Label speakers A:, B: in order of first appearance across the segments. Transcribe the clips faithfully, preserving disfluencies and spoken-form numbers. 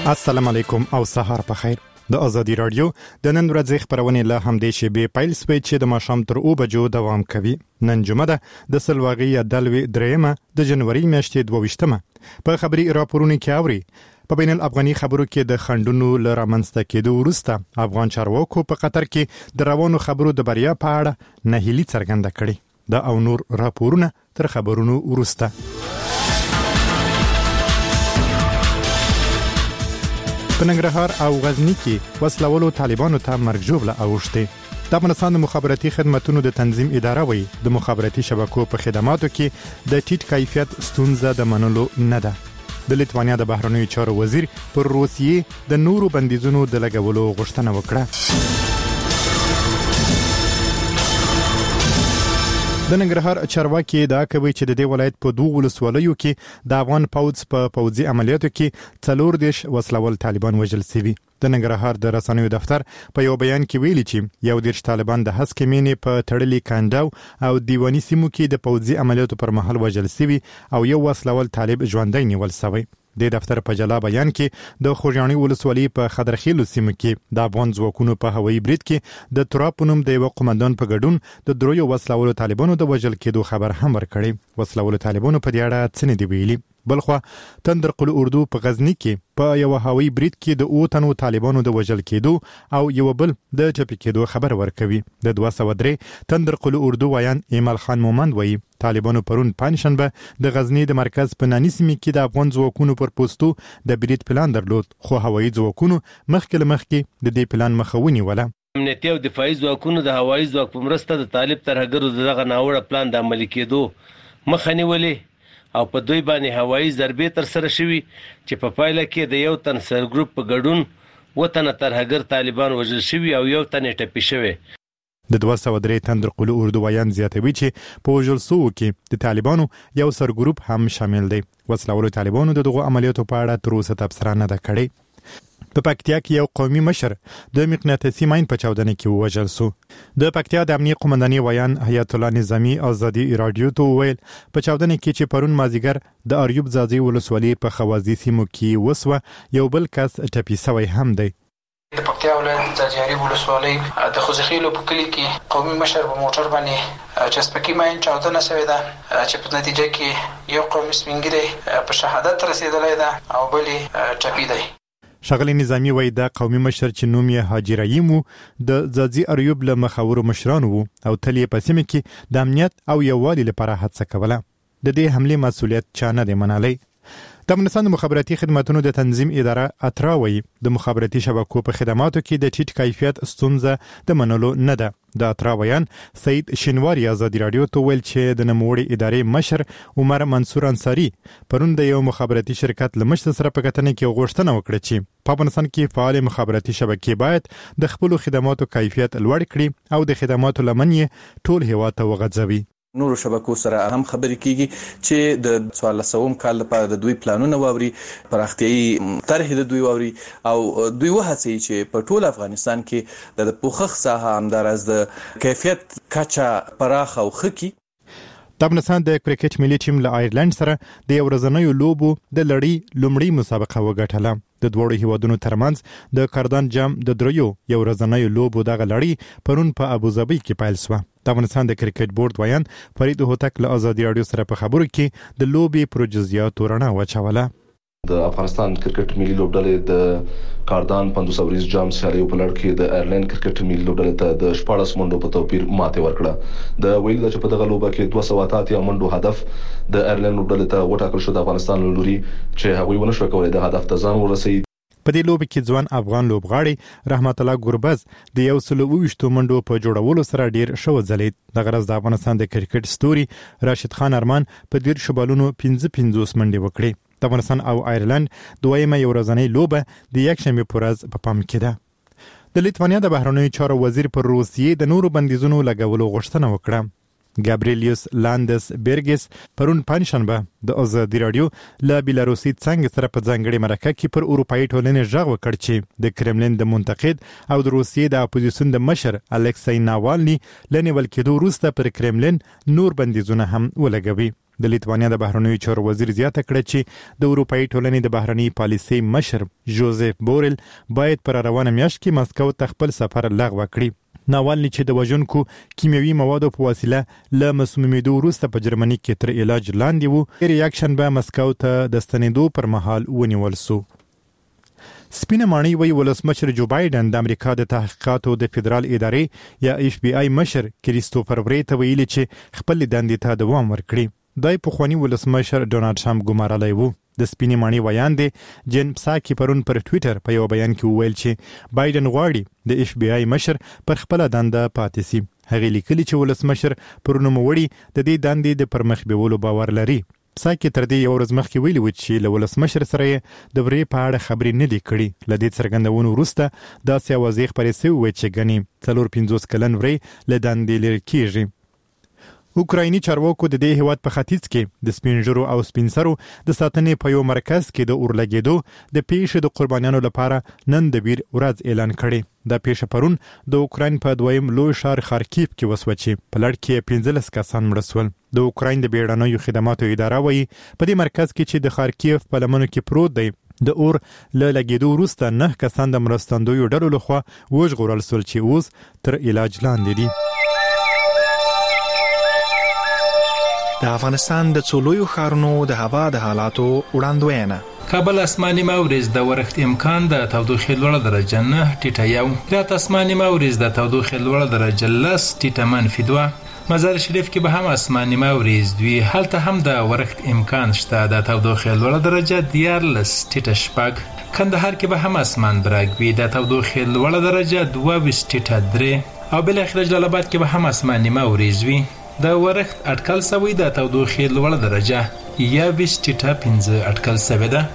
A: السلام علیکم او سهار په خیر. د ازادي رادیو د نن ورځې خبرونه له همدې شیبې پیل سوي چې د ماښام تر او بجو دوام کوي. نن جمعه ده د سلواغي دلوي درېمه د جنوري میاشتې دوه ویشتمه. په خبري راپورونو کې اوري په بین الافغاني خبرو کې د خندونو ل رامنځته کېدو وروسته افغان چارواکو په قطر کې د روانو خبرو د بریا په اړه نهیلي څرګنده کړې. دا او نور راپورونه تر خبرونو وروسته. په ننګرهار او غزنی کې وسلوالو طالبانو ته مرګ ژوبله اوښتې. د افغانستان د مخابراتي خدماتونو د تنظیم اداره وایي د مخابراتي شبکو په خدماتو کې د ټیټ کیفیت ستونزه د منلو نه ده. د لیتوانیا د بهرنیو چارو وزیر پر روسیې د نورو بندیزونو د لګولو غوښتنه وکړه. د ننګرهار چارواکي دا کوي چې د دې ولایت په دوه ولسوالیو کې د افغان پوځ په پوځي عملیاتو کې څلور دیش وسلوال طالبان وژل شوي. د ننګرهار د رسنیو دفتر په یو بیان کې ویلي چې یو دیش طالبان د هسکې مینې په تړلي کانډاو او دیواني سیمو کې د پوځي عملیاتو پر مهال وژل شوي او یو وسلوال طالب ژوندی نیول شوی. د دفتر په جلا بیان کې د خوږیاڼي ولسوالۍ په خضرخیلو سیمه کې د افغان ځواکونو په هوایي برید کې د تراب په نوم د یو قومندان په ګډون د دریو وسلوالو طالبانو د وژل کېدو خبر هم ورکړی. وسلوالو طالبانو په دې اړه څه نه دی ویلي. بلخوا تندر قل اردو په غزنی کې په یو هوایي برید کې د او تنو طالبانو د وژل کېدو او یو بل د چپی کېدو خبر ورکوي. د دوه سوه درې تندر قل اردو ویان ایمل خان مومند وایي طالبانو پرون پنځشنبه د غزنی د مرکز په نانی سیمه کې د افغان ځواکونو پر پوسټو د برید پلان درلود، خو هوایي ځواکونو مخکې مخکې د دې پلان مخه ونیوله.
B: امنیتي او دفاعي ځواکونو د هوایي ځواک په مرسته د طالب ترهګرو دغه ناوړه پلان د عملي کېدو مخه نیولې او په دوی باندې هوایي ضربې تر سره شوي چې په پایله کې د یو تن سر ګروپ په ګډون وطن ترهګر طالبان وژل شوي او یو تن ټپي شوی.
A: د دوه سوه درې تندر قلو اردو ویان زیاتوي چې په وژل سوو کې د طالبانو یو سر ګروپ هم شامل دی. وسلوالو طالبانو د دغو عملیاتو په اړه تر اوسه تبصره نه ده کړې. په پکتیا کې یو قومي مشر د مقناطیسي ماین په چاودنه کې ووژل شو. د پکتیا د امنیه قومندانۍ ویان حیات الله نظامی ازادي رادیو ته وویل په چاودنه کې چې پرون مازیګر د اریوب ځاځي ولسوالۍ په خوازي سیمو کې وسوه یو بل کس ټپي شوی هم دی.
C: د پکتیا ولایت د اریوب ولسوالۍ د خوځخیلو په کلی کې قومي مشر په موټر باندې چسپکی ماین چاودنه شوې ده چې په نتیجه کې یو قومي سپینګری په شهادت رسیدلی ده او بل ټپي دی.
A: شغلی نظامی وای د قومي مشر چې نوم یې حاجی رحیم د ځاځي اریوب له مخاورو مشرانو او تل یې په سیمه کې د امنیت او یووالي لپاره هڅه کوله. د دې حمله مسؤلیت چا نه دی منلی. د افغانستان د مخابراتي خدماتونو د تنظیم اداره اتراوي د مخابراتي شبکو په خدماتو کې د ټیټ کیفیت ستونزه د منلو نه ده. د اتراویان سید شینواری ازادي رادیو ته ویل چې د نوموړي ادارې مشر عمر منصور انصاری پرون د یو مخابراتي شرکت له مشر سره په کتنه کې غوښتنه وکړه چې په افغانستان کې فعال مخابراتي شبکې باید د خپل خدماتو کیفیت لوړ کړي او د خدماتو لمن یې ټول هیواد ته وغځوي.
D: نورو شبکو سره هم خبرې کیږي چې د څوارلسم کال لپاره د دوی پلانونه واوري، پراختیايي طرحې د دوی واوري او دوی وهڅوي چې په ټول افغانستان کې د پوښښ ساحه همدارس د کیفیت کچه پراخه او خکي.
A: د افغانستان د کرکټ ملي ټیم له آیرلند سره د یو ورځنیو لوبو د لړۍ لومړی مسابقه وګټله. د دوړو هیوادونو ترمنځ د کاردان جام د دریو یو ورځنیو لوبو دغه لړۍ پرون په ابوظبي کې پیل شوه. د افغانستان د کرکټ بورډ ویان فرید هوتک له ازادي رادیو سره په خبرو کې د لوبې پروجزیاتو رڼا واچوله.
E: د افغانستان کرکټ ملي لوبډلې د کاردان پنځوس اوریز جام سیالیو په لړ کې د آیرلند کرکټ ملي لوبډلې ته د شپاړس منډو په توپیر ماته ورکړه. د ویل د چې په دغه لوبه کې دوه سوه اتیا منډو هدف د آیرلند لوبډلې ته وټاکل شو د افغانستان لوري چې هغوی ونه شو کولای د هدف ته ځان ورسوي.
A: په دې لوبه کې ځوان افغان لوبغاړي رحمت الله ګوربز د یو سل او ویشتو منډو په جوړولو سره ډیر شو ځلید. د غرض د افغانستان د کرکټ ستوري راشد خان ارمان په ډیر شبالونو پنځه پنځوس منډې وکړې. د افغانستان او آیرلند دویمه یو ورځنۍ لوبه د یکشنبه په ورځ په پام کې ده. د لیتوانیا د بهرنیو چارو وزیر پر روسیې د نورو بندیزونو لګولو غوښتنه وکړه. ګابریلیوس لاندس بیرګس پرون پنځشنبه د ازادي رادیو له بیلاروسي څنګه سره په ځانګړي مرکه کې پر اروپאי ټولنې ژغ وکړ چې د کرملین د منتقد او د روسیې د اپوزیسیون د مشر الکسی ناوالني لنیول کېدو وروسته پر کرملین نور بندیزونه هم ولګوي. د لیتوانیا د بهرنیو چارو وزیر زیاته کړه چې د اروپאי ټولنې د بهرنی پالیسي مشر جوزف بورل باید پر روانه میاشت کې مسکو ته خپل سفر لغوه کړي. ناوالني چې د وژونکو کیمیاوي موادو په وسیله له مسمومیدو وروسته په جرمني کې تر علاج لاندې وو. ریاکشن به مسکو ته د ستنېدو پر مهال ونیول سو. سپینه ماڼۍ وی ولسمشر جو بایدن د امریکا د تحقیقاتو د فدرال ادارې یا اف بی آی مشر کریستوفر وری ته ویلي چې خپل دندې ته دوام ورکړي. دای په خواني ولسمشر ډونالد ټرمپ ګمارلی وو. د سپینې ماڼۍ ویان دی جن پساکی پرون پر ټوئیټر په یو بیان کې وویل چې بایدن غواړي د اف بی آی مشر پر خپل دنده پاتې شي. هغه لیکلي چې ولسمشر پر نوموړي د دې دندې د پرمخ بیولو باور لري. پساکی تر دې یو ورځ مخکې ویلي و چې له ولسمشر سره د ورې په اړه خبرې نه دي کړې. له دې څرګندونو وروسته داسې اوازې خپرې شوې وې چې ګنې څلور پنځوس کلن ورې له دندې لرې کیږي. اوکرایني چارواکو د دې هیواد په ختیځ کې د سپینژرو او سپینسرو د ساتنې په یو مرکز کې د اورلګېدو د پیښې د قربانیانو لپاره نن د ویر ورځ اعلان کړي. دا پیښه پرون د اوکراین په دویم لوی ښار خارکیف کې وسوه چې په لړ کې پنځلس کسان مړه شول. د اوکراین د بیړنیو خدماتو اداره وایي په دې مرکز کې چې د خارکیف په لمنو کې پروت دی د اور له لګېدو وروسته نه کسان د مرستندویو ډلو لخوا وژغورل شول چې اوس تر علاج لاندې دي.
F: د افغانستان د څولویو ښارونو د هوا د حالاتو وړاندوینه.
G: کابل اسماني مورز د ورښت امکان د تودوخې لوړه درجه نه ټیټه یو. رات اسماني مورز د تودوخې لوړه درجه لس ټیټه منفي دوه. مزار شریف کې به هم اسماني مورز دوی. هلته هم د ورښت امکان شته د تودوخې لوړه درجه دیارلس ټیټه شپږ. کندهار کې به هم اسمان برګ وي د تودوخې لوړه درجه دوه ویشت ټیټه درې. او بالاخره جلال آباد کې به هم اسماني مورز وي. د ورښت اټکل سوی د تودوخې لوړه درجه یا ویشت ټیټه پنځه اټکل سوی ده.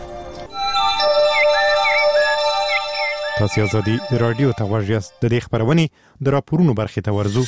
A: تاسو آزادي رادیو ته غوږ یاست. د دې خبرونې د راپورونو برخې ته ورځو.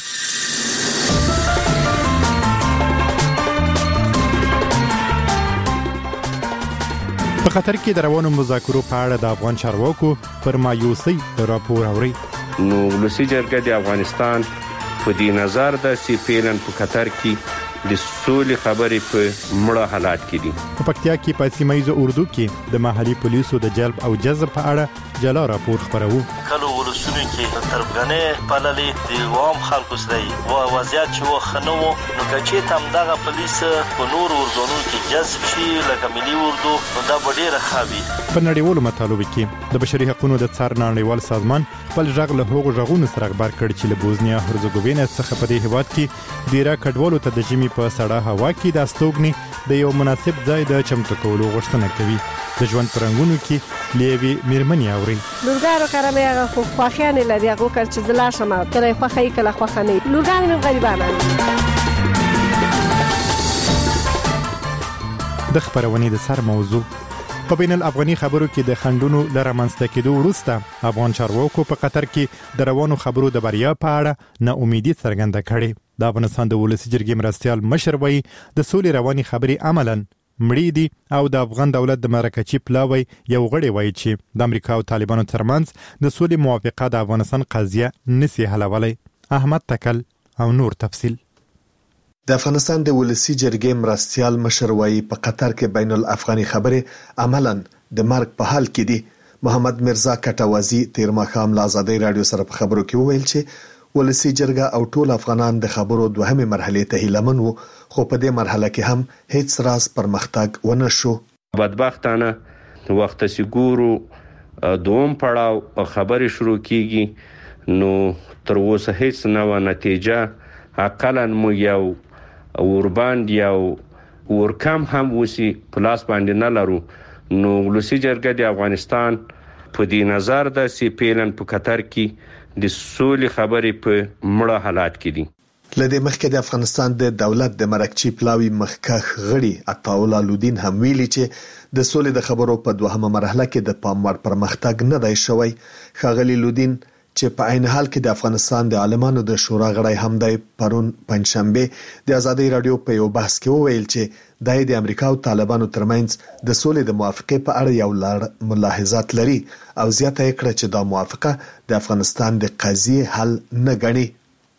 A: په قطر کې د روانو مذاکرو په اړه د افغان چارواکو پر مایوسۍ راپور اوري.
H: نو ولسی جرګه د افغانستان په دې نظر د سی فعلن په قطر کې د سولې خبرې په مړه حالات کې دي.
A: په پکتیا کې په سیمایي اردو کې د محلي پولیسو د جلب او جذب په اړه جلا راپور خبرو.
I: کله ولسونه کې تربګنې پللې د عام خلکو سره و وضعیت چې وخنو نو چې تم دغه پولیس په نور اردونو کې جذب شي لکه ملي اردو نو دا ډېر ښه وي.
A: په نړیوالو مطالبو کې د بشري حقوقو د څار نړیوال سازمان خپل ژغ له هغو ژغونو سره خبر کړ چې له بوزنیا هرزګوینیا څخه په دې هیواد کې ډیره کډوالو ته د جمی په سړه هوا کې د استوګنې د یو مناسب ځای د چمتو کولو غوښتنه کوي. د ژوند پرنګونو کې لیوي میرمنې اوري.
J: لورګارو کرامه هغه خو خوښیان لري هغه کار چې دلا شمه کله خوخی کله خوخنی لورګان غریبانه.
A: د خبرونې د سر موضوع په بین الافغاني خبرو کې د خندونو لرمنځته کېدو وروسته افغان چارواکو په قطر کې د روانو خبرو د بریا په اړه نا امیدي څرګنده کړې. د افغانستان د ولسی جرګې مرستیال مشر وایي د سولې رواني خبرې عملاً مړې دي او د افغان دولت د مرکچی پلاوی یو غړی وایي چې د امریکا او طالبانو ترمنځ د سولې موافقه د افغانستان قضیه نسی حلولی. احمد تکل او نور تفصیل.
K: د افغانستان د ولسی جرګې مرستیال مشر وایي په قطر کې بین الافغاني خبرې عملاً د مرګ په حال کې دي. محمد مرزا کټوازی تیر ماښام له آزادۍ رادیو سره په خبرو کې وویل چې ولسی جرګه او ټول افغانان د خبرو دوهمه مرحله ته هیلمن وو خو په دې مرحله کې هم هیڅ راز پرمختګ ونه شو.
H: بدبختانه وخت سګورو دوم پړاو خبرې شروع کیږي نو تر اوسه هیڅ نوې نتیجه اقلا مو یو اورباند یو ورکم هم وسی پلاس باندې نه لرو. نو ولسی جرګه د افغانستان په دې نظر د سی پیلن په قطر کې د سولې خبرې په مړه حالات کې دي.
K: لدې مخکې د افغانستان د دولت د مرکچی پلاوی مخکخ غړي عطاولا لودین هم ویلي چې د سولې د خبرو په دوهمه مرحله کې د پاموړ پرمختګ نه دی شوی. ښاغلي لودین چې په عین حال کې د افغانستان د عالمانو د شورا غړی هم دی پرون پنځشنبه د آزادۍ رادیو په یو بحث کې وویل چې د امریکا او طالبانو ترمنځ د سولې د موافقې په اړه یو لړ ملاحظات لري او زیاته کړه چې دا موافقه د افغانستان د قضیې حل نه ګڼي.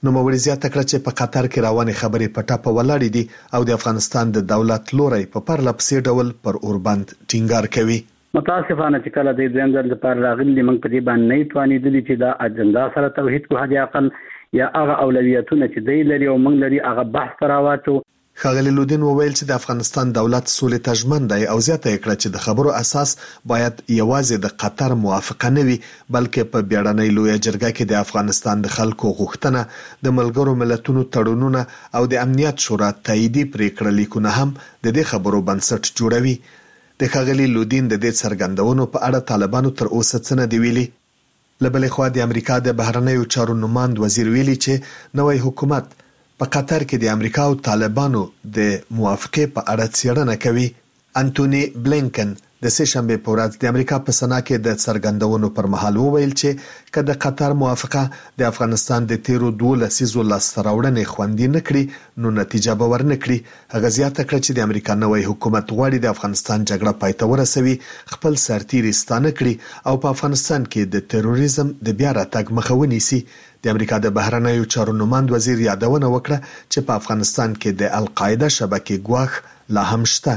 K: نو موري زیاته کړه چې په قطر کې روانې خبرې په ټاپه ولاړې دي او د افغانستان د دولت لوري په پرله پسې ډول پر اوربند ټینګار کوي.
L: متاسفانه چې کله د دویم ځل لپاره راغلي موږ په دې باندې نه توانېدلي چې دا اجنډا سره توحید کو حد اقل یا هغه اولویتونه چې دی لري او موږ لري هغه بحث راواتو.
K: ښاغلي لودین وویل چې د افغانستان دولت سولې ته ژمن دی او زیاته کړه چې د خبرو اساس باید یوازې د قطر موافقه نه وي بلکې په بیړنۍ لویه جرګه کې د افغانستان د خلکو غوښتنه د ملګرو ملتونو تړونونه او د امنیت شورا تاییدي پریکړه لیکونه هم د دې خبرو بنسټ جوړوي. د ښاغلي لودین د دې څرګندونو په اړه طالبانو تر اوسه څه نه دی ویلي. لبلې خوا د امریکا د بهرنیو چارو نماند وزیر ویلي چې نوی حکومت په قطر کې د امریکا او طالبانو د موافقه په اړه څېړنه کوي. انټونی بلینکن د سه شنبه په ورځ د امریکا په سنا کې د څرګندونو پر مهال وویل چې کله د قطر موافقه د افغانستان د تیرو دوه لسیزو لاستراوړنې خوندي نکړي نو نتیجه به ورنکړي. هغه زیاته کړه چې د امریکا نوی حکومت غواړي د افغانستان جګړه پای ته ورسوي، خپل سرتیري ستانه کړي او په افغانستان کې د تروریزم د بیا راتګ مخه ونیسي. د امریکا د بهرنیو چارو نماند وزیر یادونه وکړه چې په افغانستان کې د القاعده شبکې ګواښ لا هم شته.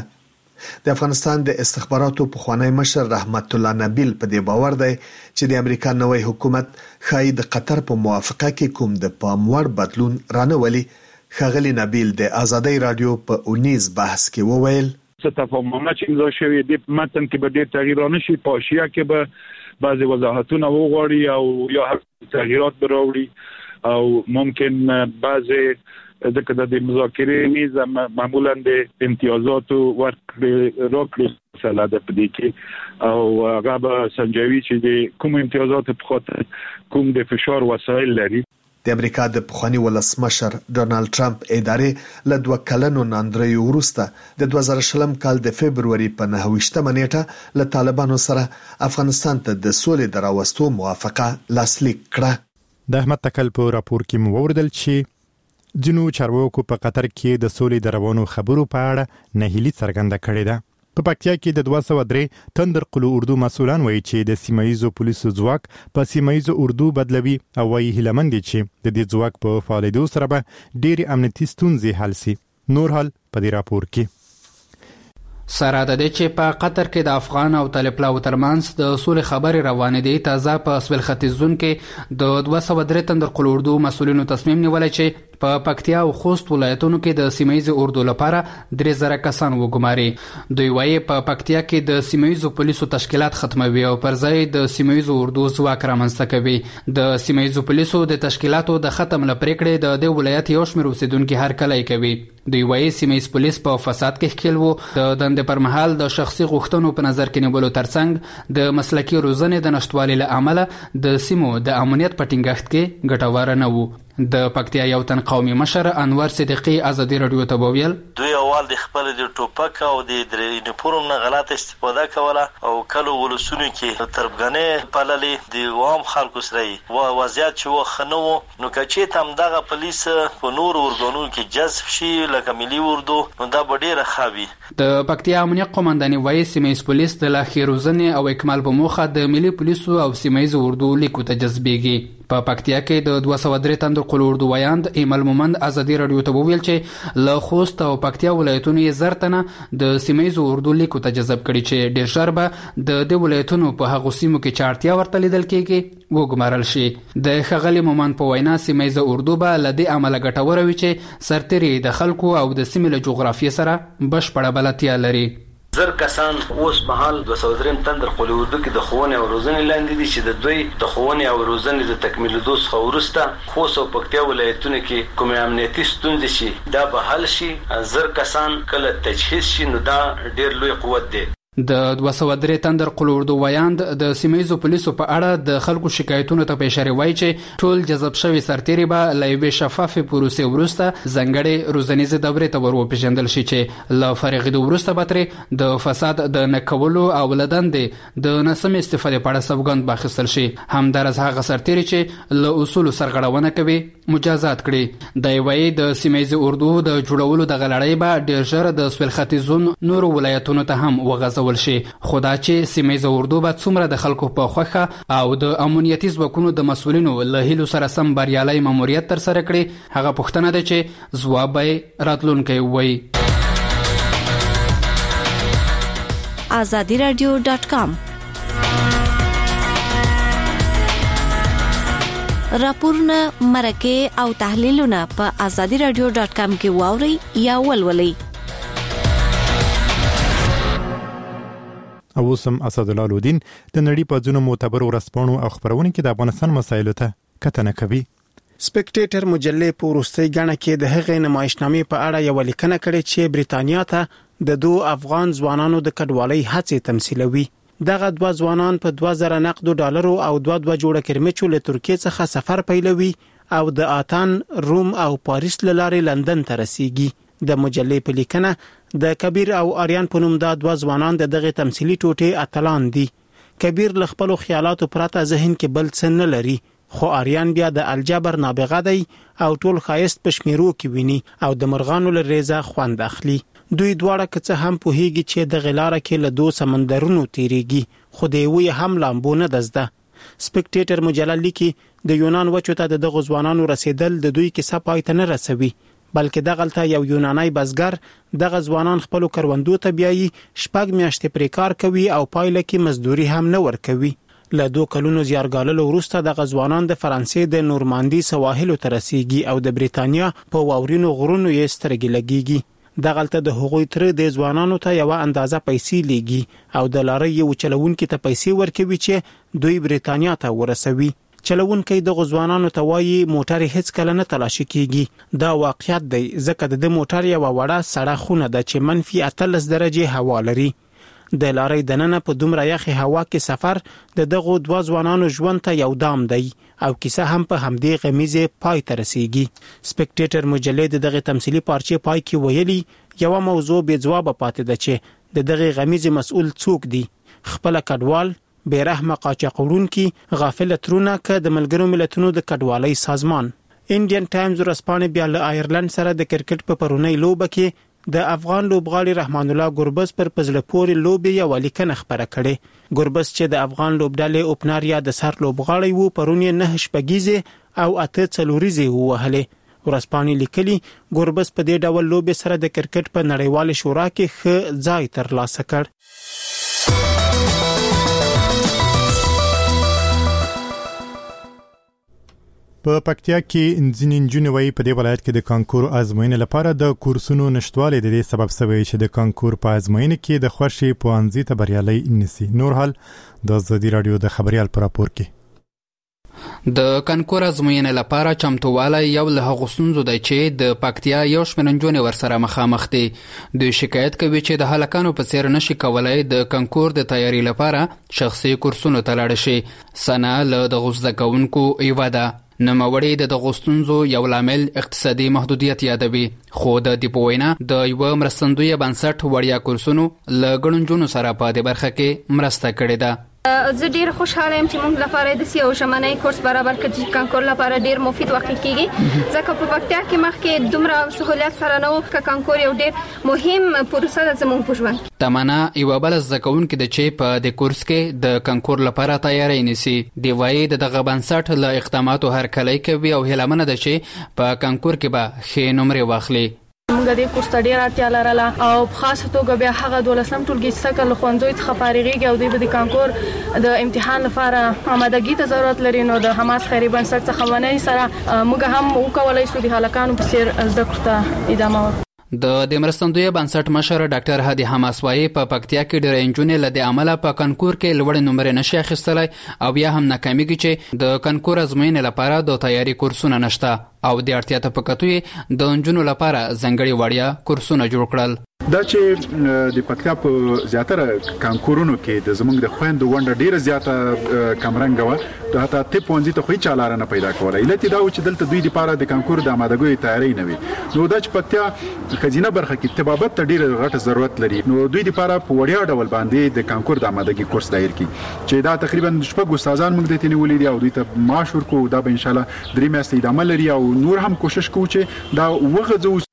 K: د افغانستان د استخباراتو پخوانی مشر رحمت الله نبیل په دې باور دی چې د امریکا نوی حکومت ښایي د قطر په موافقه کې کوم د پام وړ بدلون رانهولي. ښاغلي نبیل د آزادۍ رادیو په اونیز بحث کې وویل
M: څه تفاهمونه چې امضا شوي دي په متن کې به ډېر تغییر رانشي، په اشیا کې به بعضی وضاحتونه وغواړي او یا تغییرات به راوړي او ممکن بعضی دغه د مذاکرې میز معمولا د امتیازات ورکړي راکړي مسله ده په دې کې او هغه به سنجوي چې د کوم امتیازات په خاطر کوم د فشار وسایل لري.
K: د امریکا د پخوانی ولسمشر ډونالد ټرمپ ادارې له دوه کلنو ناندریو وروسته د دوه زره شلم کال د فبرवरी په نهه ویشتمه نیټه له طالبانو سره افغانستان ته د سولې د راوستو موافقه لاسلیک کړه.
A: د احمد تکل په راپور کې مو وردل چې ځینو چارواکو په قطر کې د سولې د روانو خبرو په اړه نهیلي څرګنده کړې ده. په پکتیا کې د دوه سوه درې تندر قلو اردو مسؤلان وایي چې د سیمایي پولیسو ځواک په سیمایي اردو بدلوي او وایي هیلمن دي چې د دې ځواک په فعالیدو سره به ډېری امنیتي ستونزې حل شي. نور حال په دې راپور کې
N: سره د دې چې په قطر کې د افغان او طالبانو ترمنځ د سولې خبرې روانې دي. تازه په سویل ختیځ زون کې د دوه سوه درې تندر قلو اردو مسؤلینو تصمیم نیولی چې په پکتیا او خوست ولایتونو کې د سیمایي اردو لپاره درې زره کسان وګماري. دوی وایي په پکتیا کې د سیمایي پولیسو تشکیلات ختموي او پر ځای د سیمایي اردو ځواک رامنځته کوي. د سیمایي پولیسو د تشکیلاتو د ختم لپاره د دې ولایت یو شمېر اوسیدونکو هرکلی کوي. دوی وایي سیمایي پولیس په فساد کې ښکیل وو. د دندې پر مهال د شخصي غوښتنو په نظر کې نیولو ترڅنګ د مسلکي روزنې د نشټوالي له امله د سیمو د امنیت په ټینګښت کې ګټور نه وو. د پکتیا یو تن قومي مشر انور صدیقی آزادي رادیو ته وویل
I: دوی اول د خپل د ټوپک او د یونیفورم نه غلط استفاده کوله او کله ولسونو کې تربګنې پاللې د عام خلکو سره و وضعیت چې وخنو نو کچې تم دغه پولیس په نور ورګونو کې جذب شي لکه ملي اردو نو دا ډېر خابي.
N: د پکتیا امنیت قومنداني وایي سیمایي پولیس د لاخي روزنې او اکمال په موخه د ملي پولیسو او سیمایي اردو لیکو ته جذبېږي. په پکتیا کې د دوه سوه درې تندر قلو اردو ویاند ایمل مومند آزادي رادیو ته وویل چې له خوست او پکتیا ولایتونو یې زر تنه د سیمایي اردو لیکو ته جذب کړي چې ډېر ژر به د دې ولایتونو په هغو سیمو کې چې اړتیا ورته لیدل کېږي وګمارل شي. د ښاغلي مومند په وینا سیمایي اردو به له دې امله ګټوره وي چې سرتیري د خلکو او د سیمې له جغرافیې سره بشپړه بلدتیا لري.
O: زر کسان اوس په حال دوه سوه درې تندر قلو اردو کې د ښوونې او روزنې لاندې دي چې د دوی د ښوونې او روزنې د تکمیلېدو څخه وروسته خوست او پکتیا ولایتونو کې کومې امنیتي ستونزې شي دا به حل شي. زر کسان کله تجهیز شي نو دا ډېر لوی قوت دی.
N: د دوه سوه درې تندر قلو اردو ویاند د سیمایي پولیسو په اړه د خلکو شکایتونو ته په اشاره وایي چې ټول جذب شوي سرتیري به له یوې شفافې پروسې وروسته ځانګړې روزنیزې دورې ته ور وپېژندل شي چې له فارغېدو وروسته به ترې د فساد د نه کولو او له دندې د ناسمې استفادې په اړه سوګند واخیستل شي. همداراز هغه سرتیري چې له اصولو سرغړونه کوي مجازات کړي. دی وایي د سیمایي اردو د جوړولو دغه لړۍ به ډېر ژر د سویل ختیځ زون نورو ولایتونو ته هم وغځول وهڅول شي. خو دا چې سیمه اردو به څومره د خلکو په خوښه او د امنیتي ځواکونو د مسؤلینو له هیلو سره سم بریالي ماموریت تر سره کړي، هغه پوښتنه ده چې ځواب به راتلونکی وایي.
P: آزادی رادیو ډاټ کام راپورونه، مرکه او تحلیلونه په آزادی رادیو ډاټ کام کې واورئ یا ولولئ.
A: او سم اسدالله لودین د نړۍ په ځینو معتبرو ورځپاڼو او خبرونو کې د افغانستان مسایلو ته کتنه کوي.
Q: سپیکټیټر مجلې په وروستۍ غاڼه کې د هغې نمایشنامې په اړه یو لیکنه کړې چې بریتانیا ته د دوه افغان ځوانانو د کډوالۍ هڅې تمثیلوي. دغه دوه ځوانان په دوه زره نقدو ډالرو او دوه دوه جوړه کرمچو له ترکیې څخه سفر پیلوي او د آتن، روم او پاریس له لارې لندن ته رسیږي. د مجلې په لیکنه د کبیر او آریان په نوم د دوه ځوانان د دغه تمثيلي ټوټې اتلان دي. کبیر له خپل خیالاتو پرته ذهن کې بل څه نه لري، خو آریان بیا د الجبر نابغه دی او ټول خایست په شمیرو کې ویني او د مرغانو له ریزه خوند اخلي. دوی دواړه که څه هم پوهیږي چې د غلاره کې له دوه سمندرونو تیریږي، خو د یوې هم لامبو نه دزده. سپیکټیټر مجله لیکي د یونان وچو ته د دغو ځوانانو رسیدل د دوی کیسه پای ته نه رسوي، بلکې دغلته یو یونانی بزګر دغه ځوانان خپل کروندو ته بیایي، شپږ میاشتې پرې کار کوي او پایله کې مزدوري هم نه ورکوي. له دوه کلونو زیارګاللو وروسته دغه ځوانان د فرانسې د نورماندي سواحلو ته رسیږي او د بریتانیا په واورینو غرونو یې سترګې لګیږي. دغلته د هغوی تر د ځوانانو ته یو اندازه پیسې لیږي او د لارې یو چلوونکي ته پیسې ورکوي چې دوی بریتانیا ته ورسوي. چلوونکي د ځوانانو ته وایي موټر هیڅ کله نه تلاشي کیږي. دا واقعیت دی ځکه د موټر یو وړه سړه خونه ده چې منفي اتلس درجه هوا لري. د لارې دننه په دومره یخي هوا کې سفر د دغو دوه ځوانانو ژوند ته یو دام دی او کیسه هم په همدې غمیزه پای ته رسیږي. سپیکټیټر مجلې د دغه تمثيلي پارچې پای کې ویلي یو موضوع به جواب پاتې ده چې د دغه غمیزه مسؤل څوک دی، خپل کډوال، بیرحمه قاچاقونکي، غافل ترونه که د ملګرو ملتونو د کډوالۍ سازمان. انډین ټایمز ورځپاڼه بیا له آیرلند سره د کرکټ په پرونی لوبه کې د افغان لوبغاړي رحمان الله ګربز پر پزله پوري لوبي یو لیکنه خبره کړي. ګربز چې د افغان لوبډلې اوپنر یا د سر لوبغاړي وو پرونی نه شپږیزه او اته څلوریزه وهله. ورځپاڼې لیکلي ګربز په دې ډول لوبي سره د کرکټ په نړیوال شورا کې ښه ځای ترلاسه کړ.
A: په پکتیا کې ځینې نجونې وایي په دې ولایت کې د کانکور ازموینې لپاره د کورسونو نشټوالی د دې سبب شوی چې د کانکور په ازموینې کې د خوښي پوهنځي ته بریالي نسی. نور حال د آزادی رادیو د خبريال پر راپور کې
N: د کانکور ازموینې لپاره چمتووالی یو له هغو ستونزو دی چې د پکتیا یو شمېر نجونې ورسره مخامخ دي. دوی شکایت کوي چې د هلکانو په څیر نشي کولای د کانکور د تیاری لپاره شخصي کورسونو ته لاړ شي. سنا له دغو زده کوونکو یوه ده. نوموړی د دغو ستونزو یو لامل اقتصادي محدودیت یادوي، خو د دې په وینا د یوه مرستندویه بنسټ وړیا کورسونو له ګڼو نجونو سره په دې برخه کې مرسته کړې ده.
R: زه ډیر خوشاله یم چې موږ لپاره د سیو ژمنۍ کورس برابر کړي چې کانکور لپاره ډیر مفید واقع کیږي، ځکه په پکتیا کې مخکې دومره سہولیت سره نه و چې کانکور یو ډیر مهم پروسه ده زموږ په ژوند.
N: تمنا یو بل زده کوونکې د چې په د کورس کې د کانکور لپاره تیاری نیسي. دی وایي د دغه بنسټ له اقداماتو هرکلی کوي او هیله منه ده چې په کانکور کې به ښې نمرې واخلي.
S: موږ د کورس ته ډیر اړتیا لرله او په خاصه توګه بیا هغه دولسم ټولګي څخه له ښوونځیو څخه فارغېږي او دوی به د کانکور د امتحان لپاره آمادګي ته ضرورت لري. نو د حماس خیري بنسټ څخه ونې سره موږ هم وکولای شو د هلکانو په څیر زده کړو ته ادامه ورکړو.
N: د د مرستندوی بنسټ مشر ډاکټر هادي حماسوایی په پکتیا کې ډېر انجونې له د عمله په کانکور کې لوړ نمرې نشي اخیستلای او بیا هم ناکامیږي چې د کانکور ازموینې لپاره د تیاری کورسونه نشته او د اړتیا ته پکتوې د انجونو لپاره ځنګړي وړیا کورسونه جوړ کړل.
T: دا چې د پکتیا په زیاتره کانکورونو کې د زمونږ د خويندو ونډه ډیره زیاته کمرنګ و، د هتا ته پونځي ته خو هیڅ چالار نه پیدا کوله. علت دا و چې دلته دوی لپاره د کانکور د آمادګۍ تیاری نه وي. نو دا چې پکتیا خزینه برخه کې طبابت ته ډیره غټه ضرورت لري. نو دوی لپاره په وړیا ډول باندې د کانکور د آمادګۍ کورس دایر کی چې دا تقریبا شپږ استادان موږ د تینې ولې او دوی ته معاش ورکو. دا به ان شاء الله درې میاشتې ادامه لري او نور هم کوشش کوو چې دا وغځو.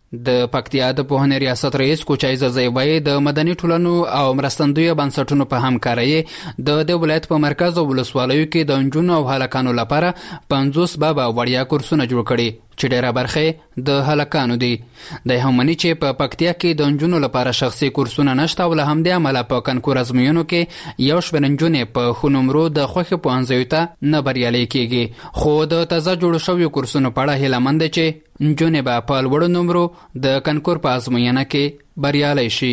N: د پکتیا د پوهنې ریاست رئیس کوچای ززیوی د مدني ټولنو او مرستندوی بنسټونو په همکارۍ د د ولایت په مرکز او ولسوالیو کې د انجونو او هلکانو لپاره پنځوس بابا وړیا کورسونه جوړ کړي چې ډیره برخه د هلکانو دي. د همني چې په پکتیا کې د انجونو لپاره شخصي کورسونه نشته ول هم د عمله په کنکور ازموینو کې یو شمېر انجونې په خونمرو د خوخه پوهنځیو ته نه بریالي کیږي، خو د تازه جوړ شویو کورسونو په اړه هیله مند چې انجونې به په لوړ نمرو د کنکور په ازموینه کې بریالي شي.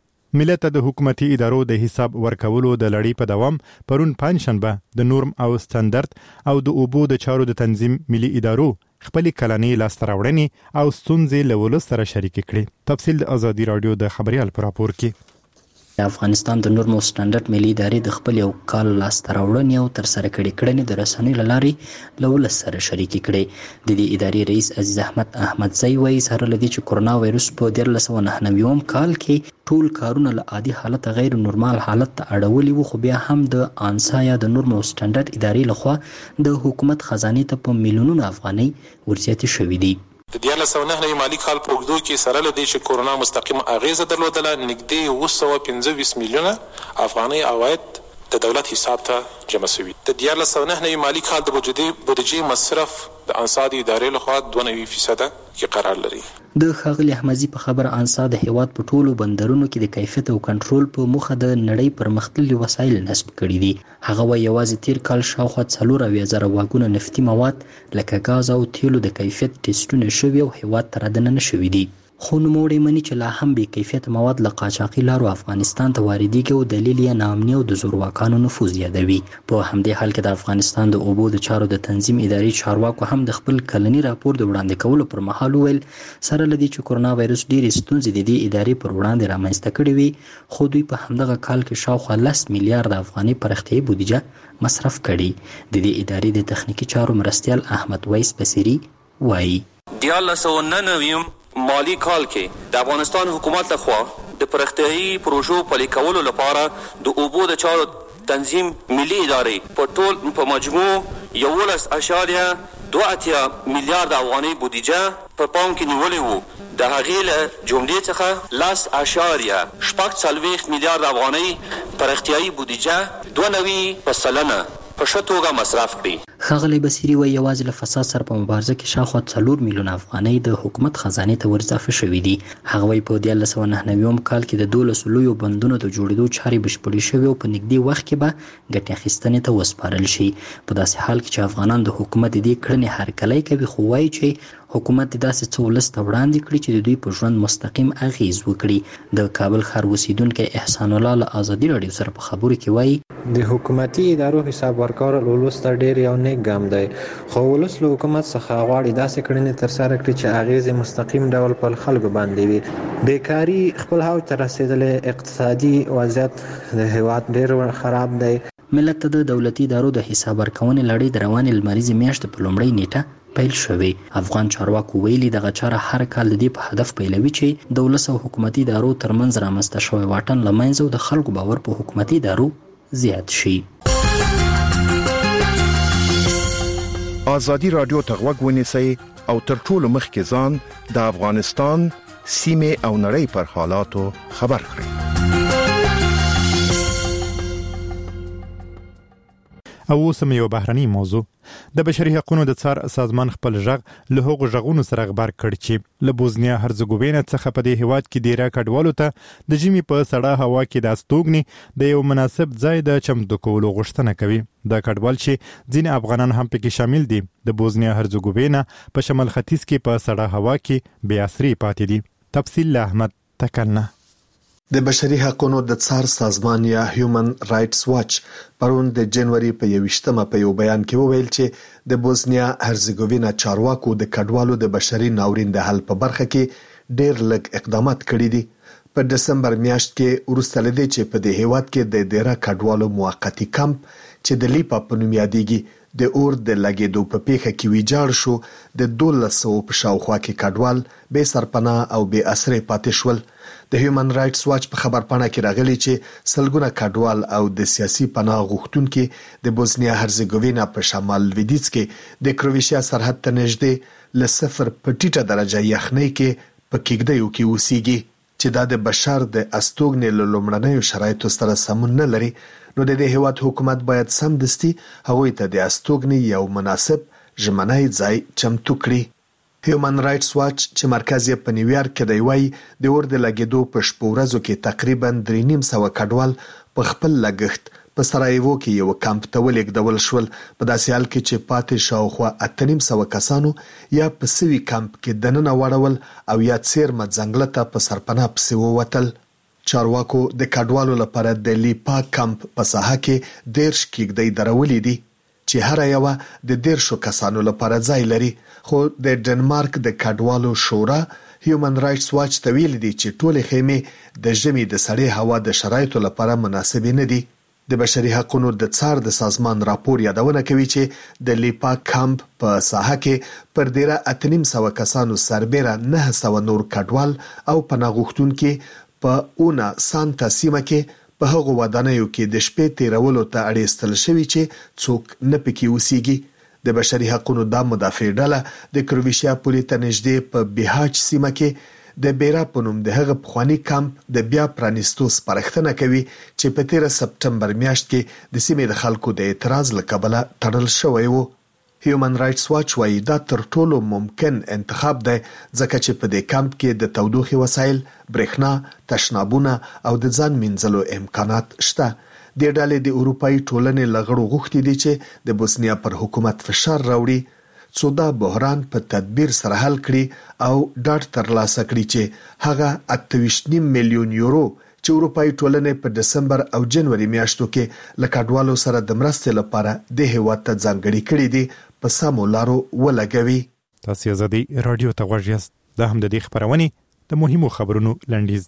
A: ملت د حکومتي ادارو د حساب ورکولو د لړۍ په دوام پرون پنځشنبه د نورم او ستاندرد او د اوبو د چارو د تنظیم ملي ادارو خپل کلنی لاسته راوړنې او ستونزې له ولس سره شریک کړي. تفصیل د ازادي رادیو د خبريال پر راپور کې.
U: د افغانستان د نورم او سټانډرډ ملي ادارې د خپل یو کال لاسته راوړنې او تر سره کړې کړنې د رسنۍ له لارې له ولس سره شریک کړي. د دې ادارې رئیس عزیز احمد احمدزی وایي سره لدی چې کورونا وایروس په دیارلس سوه نهه نوي کال کې ټول کارونه له عادي حالت غیر نورمال حالت ته اړولي وو، خو بیا هم د انسا یا د نورم او سټانډرډ ادارې لخوا د حکومت خزانه ته په میلیونونو افغانۍ ورزیاتې شوې دي.
V: د دیارلس سوه نهه نوي مالي کال په اوږدو کې سره له دې چې کورونا مستقیم اغیزه درلودله، نږدې اوه سوه پنځه ویشت میلیونه افغانۍ عواید د دولت حساب ته جمع شوي. د دیارلس سوه نهه نوي مالي کال د بودیجې مصرف د انسا د ادارې لخوا دوه نوي فیصده کې قرار لري.
U: د ښاغلي احمدزي په خبره انسا د هیواد په ټولو بندرونو کې د کیفیت او کنټرول په موخه د نړۍ پرمختللي وسایل نصب کړي دي. هغه وایي یوازې تیر کال شاوخوا څلور اویا زره واګونه نفتي مواد لکه ګاز او تیلو د کیفیت ټیسټونه شوي او هیواد ته رادننه شوي دي. خو نوموړی مني چې لا هم بې کیفیت مواد له قاچاقي لارو افغانستان ته واردېږي او دلیل یې ناامني او د زورواکانو نفوذ یادوي. په همدې حال کې د افغانستان د اوبو د چارو د تنظیم ادارې چارواکو هم د خپل کلني راپور د وړاندې کولو پر مهال وویل سره له دې چې کورونا وایروس ډېرې ستونزې د دې ادارې پر وړاندې رامنځته کړې وي، خو دوی په همدغه کال کې شاوخوا لس میلیارډ افغانۍ پراختیایي بودیجه مصرف کړي. د دې ادارې د تخنیکي چارو مرستیال احمد ویس بصیري وایي
W: دیارلس سوه نهه نوي مالی کال کې د افغانستان حکومت لخوا د پراختیایي پروژو پلي کولو لپاره د اوبو د چارو تنظیم ملي ادارې په ټول په مجموع یولس اعشاریه دوه اتیا میلیارډ افغانۍ بودیجه په پام کې نیولې وو. د هغې له جملې څخه لس اعشاریه شپږ څلوېښت میلیارډ افغانۍ پراختیایي بودیجه دوه نوي په سلنه په ښه توګه مصرف کړي.
U: ښاغلی بصیري وایي یوازې له فساد سره په مبارزه کې شاوخوا څلور میلیونه افغانۍ د حکومت خزانې ته ور اضافه شوي دي. هغه وایي په دیارلس سوه نهه نوي کال کې د دولسو لویو بندونو د جوړېدو چارې بشپړې شوې او په نږدې وخت کې به ګټې اخیستنې ته وسپارل شي. په داسې حال کې چې افغانان د حکومت د دې کړنې هرکلی کوي، خو وایي چې حکومت داسې څه ولس ته وړاندې کړي چې د دوی په ژوند مستقیم اغیز وکړي. د کابل ښار اوسیدونکی احسان الله له ازادي راډیو سره په خبرو کې وایي
X: د حکومتي ادارو حساب ورکول ولس ته ډېر یو نیک ګام دی، خو ولس له حکومت څخه غواړي داسې کړنې ترسره کړي چې اغیزې مستقیم ډول پر خلکو باندې وي. بیکاري خپل اوج ته رسېدلې، اقتصادي وضعیت د هیواد ډېر خراب دی.
U: ملت ته د دولتي ادارو د حساب ورکونې لړۍ د روانې لمریزې میاشتې په لومړۍ نیټه پیل شوی. افغان چارواکو ویلي دغه چاره هر کال د دې په هدف پیلوي چې د ولس او حکومتي ادارو ترمنځ رامنځته شوی واټن له منځه او د خلکو باور په حکومتي ادارو زیات شي.
Y: ازادي رادیو ته غوږ ونیسئ او تر ټولو مخکې ځان د افغانستان سیمې او نړۍ پر حالاتو خبر کړئ.
A: او اوس یو بهرني موضوع. د بشري حقوقو د څار سازمان خپل ژغ له هغو ژغونو سره خبر کړ چې له بوزنیا هرزګووینا څخه په دې هیواد کې ډیره کډوالو ته د ژمي په سړه هوا کې د استوګنې د یو مناسب ځای د چمتو کولو غوښتنه کوي. دا کډوال چې ځینې افغانان هم پکې شامل دي د بوزنیا هرزګووینا په شمال ختیځ کې په سړه هوا کې بې اثري پاتې دي. تفصیل احمد تکلنه.
K: د بشري حقوقو د څار سازمان یا هیومن رائټس واچ پرون د جنوري په یوویشتمه په یو بیان کې وویل چې د بوزنیا هرزګووینا چارواکو د کډوالو د بشري ناورین د حل په برخه کې ډېر لږ اقدامات کړي دي. په دسمبر میاشت کې وروسته لدی چې په دې هیواد کې د ډیره کډوالو موقتی کمپ چې د لیپا په نوم یادېږي د اور د لګېدو په پیښه کې ویجاړ شو. د دولس سوه په شاوخوا کې کډوال بې سرپناه او بې اسرې پاتې شول. د هیومن رائټس واچ په خبرپاڼه کې راغلي چې سلګونه کډوال او د سیاسي پناه غوښتونکو د بوزنیا هرزګووینا په شمال لویدیځ کې د کروشیا سرحد ته نږدې له صفر په ټیټه درجه یخنۍ کې په کېږدیو کې اوسېږي چې دا د بشر د استوګنې له لومړنیو شرایطو سره سمون نه لري، نو د دې هیواد حکومت باید سمدستي هغوی ته د استوګنې یو مناسب ژمنی ځای چمتو کړي. هیومن رائټس واچ چې مرکز یې په نیویارک کې دی وایي د اور د لګېدو په شپو ورځو کې تقریبا درې نیم سوه کډوال په خپل لګښت په سرایوو کې یو کمپ ته ولېږدول شول، په داسې حال کې چې پاتې شاوخوا اته نیم سوه کسانو یا په سوي کمپ کې دننه واړول او یا څیرمه ځنګله ته په سرپناه پسې ووتل. چارواکو د کډوالو لپاره د لیپا کمپ په ساحه کې دیرش کېږدۍ درولې دي چې هر یوه د دیرشو کسانو لپاره ځای لري، خو د ډنمارک د کډوالو شورا هیومن رائټس واچ ته ویلي دي چې ټولې خیمې د ژمي د سړې هوا د شرایطو لپاره مناسبې نه دي. د بشري حقوقو د څار د سازمان راپور یادونه کوي چې د لیپا کمپ په ساحه کې پر ډیره اته نیم سوه کسانو سربیره نه سوه نور کډوال او پناه غوښتونکي په اونا سانتا سیمه کې په هغو ودانیو کې د شپې تیرولو ته اړیستل شوي چې څوک نه پکې اوسېږي. د بشري حقوقو دا مدافع ډله د کرویشیا پولې ته نږدې په بیهاچ سیمه کې د بیرا په نوم د هغه پخواني کمپ د بیا پرانیستو سپارښتنه کوي چې په تیره سپټمبر میاشت کې د سیمې د خلکو د اعتراض له کبله تړل شوی و. هیومن رائټس واچ وایي دا تر ټولو ممکن انتخاب دی ځکه چې په دې کمپ کې د تودوخې وسایل، برېښنا، تشنابونه او د ځان مینځلو امکانات شته. د ډلې د اروپایي ټولنې له غړو غوښتي دي چې د بوسنیا پر حکومت فشار راوړي څو دا بحران په تدبیر سره حل کړي او ډاډ ترلاسه کړي چې هغه اته ویشت نیم میلیون یورو چې اروپایي ټولنې په دسمبر او جنوري میاشتو کې له کډوالو سره د مرستې لپاره د هیواد ته ځانګړي کړي دي په سمو لارو ولګوي.
A: تاسو آزادي رادیو ته غوږ یاست. دا هم د دې خبرونې د مهمو خبرونو لنډیز.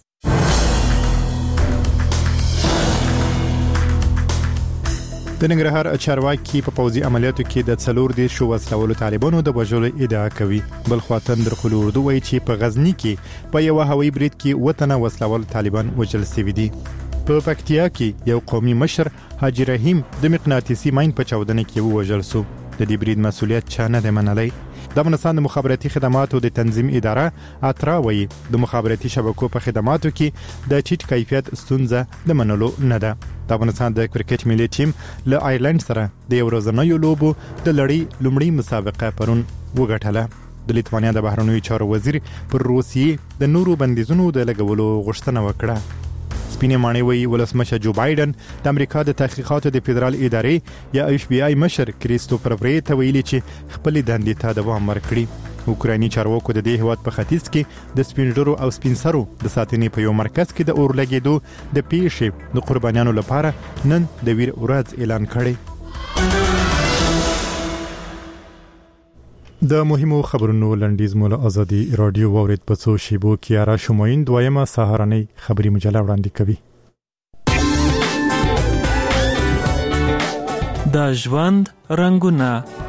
A: د ننګرهار چارواکي په پوځي عملیاتو کې د څلور دیرشو وسلوالو طالبانو د وژلو ادعا کوي. بل خوا تندر خلو اردو وایي چې په غزنی کې په یو هوایي برید کې وطنه وسلوال طالبان وژل شوي دي. په پکتیا کې یو قومي مشر حاجی رحیم د مقناطیسي ماین په چاودنه کې وژل شو. د دې برید مسؤلیت چا نه دی منلی. د افغانستان د مخابراتي خدماتو د تنظیم اداره اترا وایي د مخابراتي شبکو په خدماتو کې د ټیټ کیفیت ستونزه د منلو نه ده. د افغانستان د کرکټ ملي ټیم له آیرلند سره د یو ورځنیو لوبو د لړۍ لومړۍ مسابقه پرون وګټله. د لیتوانیا د بهرنیو چارو وزیر پر روسیې د نورو بندیزونو د لګولو غوښتنه وکړه. سپینې ماڼۍ وایي ولسمشر جو بایدن د امریکا د تحقیقاتو د فدرال ادارې یا اف بی آی مشر کریستوفر وری ته ویلي چې خپل دندې ته دوام ورکړي. اوکرایني چارواکو د دې هیواد په ختیځ کې د سپینډرو او سپینسرو د ساتنې په یو مرکز کې د اور لګېدو د پیښې د قربانیانو لپاره نن د ویر ورځ اعلان کړی. د مهمو خبرونو لنډیز مول ازادي رادیو وورید په څو شیبو کې را شومین دویمه سهارنۍ خبري مجله وړاندې کوي.
B: د ژوند رنگونه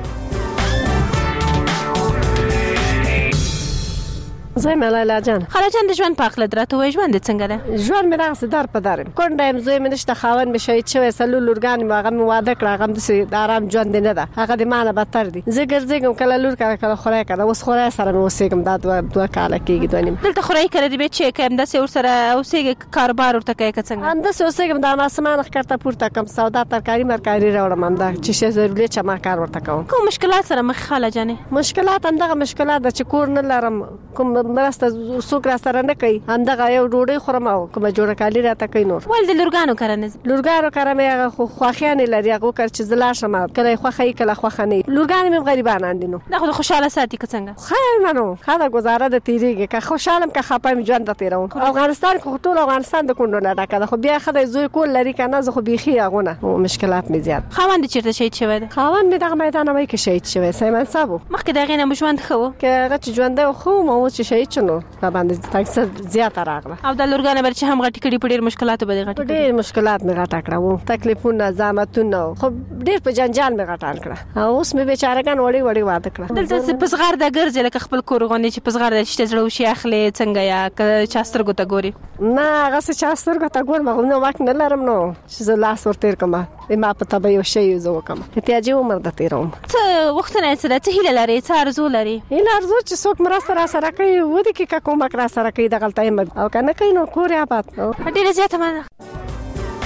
J: زه ملاله جان
C: خاله جان د ژوند په اخله درته وای ژوند څنګه ده؟
J: ژوند مې دغه دار په دار کونډه زوی مې نشته خاون مې شهید شوی سلو لورګان مې هغه مې واده کړ هغه د آرام ژوند نه ده هغه د مانه بدتر دي. زه ګرځېږم کله لور کله کله خورای کړه اوس خورای سره مې اوسېږم دا دوه دوه کاله کېږي دوه نیم
C: دلته خورای کړه دې چې کوم داسې ور سره اوسېږي کاروبار ورته کوي که څنګه؟
J: همداسې اوسېږم دا ماسمان ښکته پورته کوم سودا ترکاري مرکاري راوړم همدا چې شی ضروري چې ما کار ورته کوم.
C: کوم مشکلات سره مخ خاله جانې؟
J: مشکلات همدغه مشکلات ده چې کور نه لرم کوم مرسته څوک را سره نه کوي همدغه یو ډوډۍ خورم او کومه جوړه کالی راته کوي نور.
C: ول د لورګانو کرنه
J: لورګانو کرمه هغه خو خواخیانې لري هغه کړ چې زلا شمه کله خوخی کله خوخه نه لورګان مې غریبانان دي نو
C: دا خو خوشاله ساتي که څنګه؟
J: خیر منو خاله گزاره د تیریږي که خوشالم که خپه مې ژوند د تیرو. افغانستان خو ټول افغانستان د کندو نه ډکه خو بیا خدای زوی کول لري کنه زه خو بيخي هغه او مشکلات مې زیات.
C: خاوند چیرته شهید شوی دی؟
J: خاوند مې دغه میدان وای کې شهید شوی سیمن صاحب
C: مخکې دغه نه ژوند خو
J: که هغه چې ژوند خو مو چې شهید شنو را باندې تاکس زیات راغله
C: او د لورګانو بر چې هم غټي کړي په ډیر مشکلاتو باندې غټي
J: ډیر مشکلات مې غټه کړه وو تکلیفونه زحمتونه خو ډیر په جنجال مې غټان کړه او اوس مې بیچارهګان وړي وړي واده کړه.
C: دلته پسغار د ګرځي لکه خپل کور غونې چې پسغار د شته زړه وشي اخلي څنګه یا که چاسترګو ته ګوري؟
J: نه هغه څه چاسترګو ته ګور مغه نو وخت نه لرم نو چې زه لاس ورتیر کوم ما په تبه یو شی زه وکم احتیاجي عمر د تیروم
C: ته وختونه سره ته هیله لري څه ارزو لري
J: هیله ارزو چې څوک مرسته را سره کوي ودی کې کومک را سره کوي د غلطۍ او کنه کوي نو کور آباد
C: ډیره زیاته مننه